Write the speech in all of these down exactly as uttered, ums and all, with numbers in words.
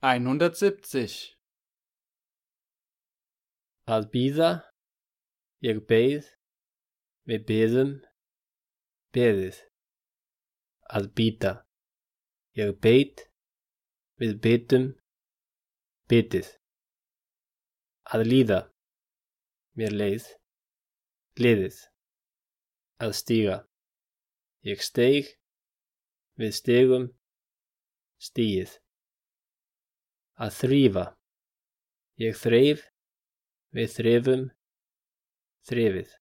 hundertsiebzig. Að bíða, ég beið, við biðum, beðið. Að bíta, ég beit, við bitum, bitið. Að líða, mér leið, liðið. Að stíga, ég steig, við stigum, stigið. Að þrífa, ég þreif, við þrifum, þrifið.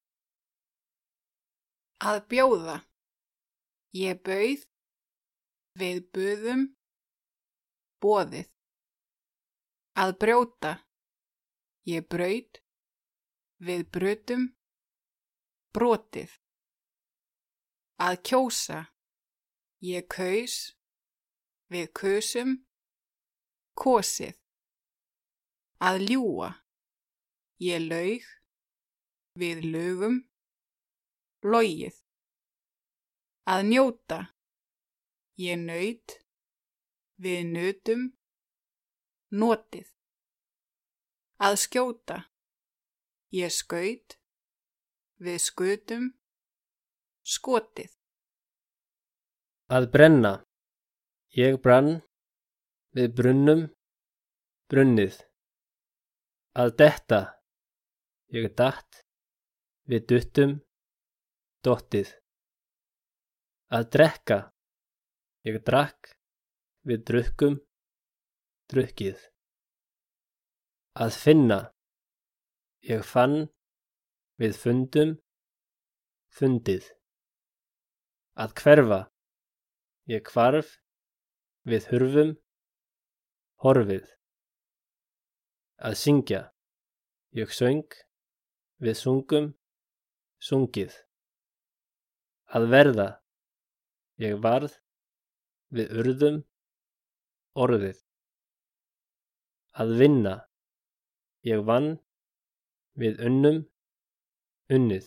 Að bjóða, ég bauð, við buðum, boðið. Að brjóta, ég braut, við brutum, brotið. Að kjósa, ég kaus, við kusum, kosið. Að ljúga, ég laug, við lugum, logið. Að njóta, ég naut, við nutum, notið. Að skjóta, ég skaut, við skutum, skotið. Að brenna, ég brann, við brunnum, brunnið. Að detta, ég datt, við duttum, dottið. Að drekka, ég drakk, við drukkum, drukkið. Að finna, ég fann, við fundum, fundið. Að hverfa, ég hvarf, við hurfum, horfið. Að syngja, ég söng, við sungum, sungið. Að verða, ég varð, við urðum, orðið. Að vinna, ég vann, við unnum, unnið.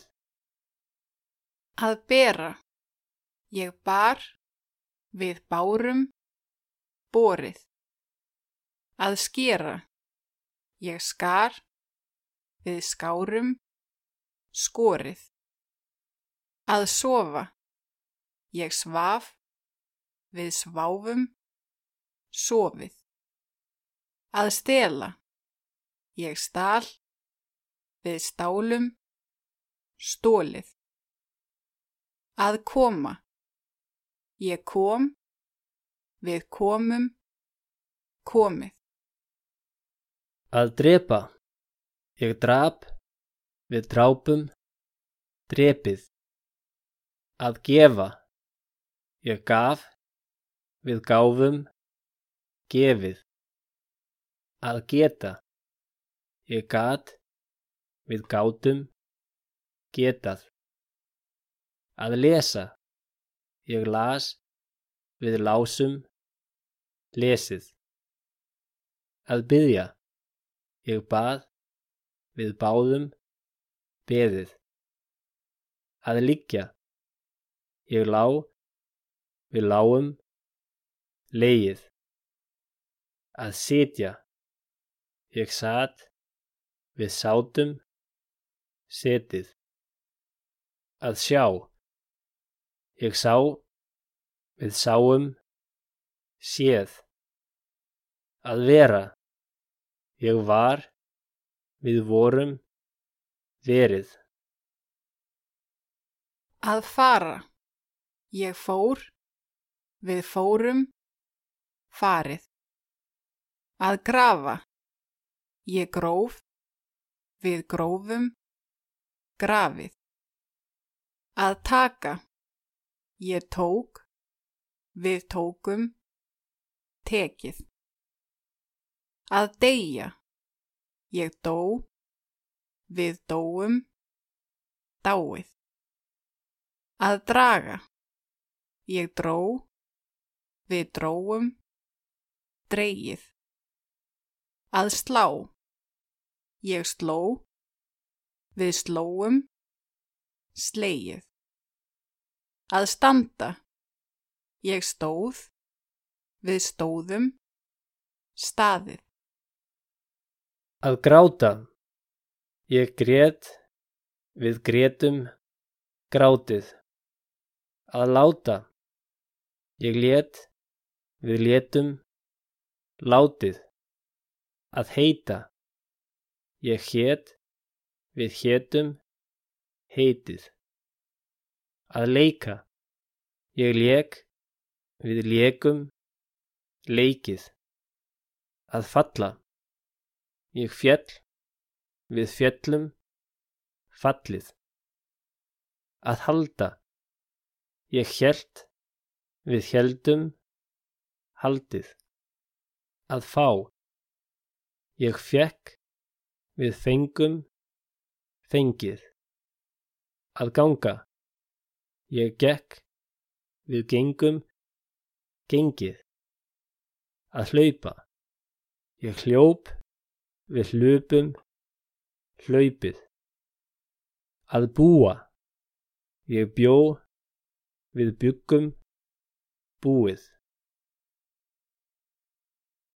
Að bera, ég bar, við bárum, borið. Að skera, ég skar, við skárum, skorið. Að sofa, ég svaf, við sváfum, sofið. Að stela, ég stal, við stálum, stolið. Að koma, ég kom, við komum, komið. Að drepa, ég drap, við drápum, drepið. Að gefa, ég gaf, við gáfum, gefið. Að geta, ég gat, við gátum, getað. Að lesa, ég las, við lásum, lesið. Að biðja, ég bað, við báðum, beðið. Að liggja, ég lá, við lágum, legið. Að sitja, ég sat, við sátum, setið. Að sjá, ég sá, við sáum, séð. Að vera, ég var, við vorum, verið. Að fara, ég fór, við fórum, farið. Að grafa, ég gróf, við grófum, grafið. Að taka, ég tók, við tókum, tekið. Að deyja, ég dó, við dóum, dáið. Að draga, ég dró, við dróum, dregið. Að slá, ég sló, við slóum, slegið. Að standa, ég stóð, við stóðum, staðið. Að gráta. Ég grét, við grétum, grátið. Að láta. Ég lét, við létum, látið. Að heita. Ég hét, við hétum, heitið. Að leika. Ég lék, við lékum, leikið. Að falla. Ég féll, við féllum, fallið. Að halda. Ég hélt, við héldum, haldið. Að fá. Ég fékk, við fengum, fengið. Að ganga. Ég gekk, við gengum, gengið. Að hlaupa. Ég hljóp, við hlupum, hlaupið. Að búa. Ég bjó, við bjuggum, búið.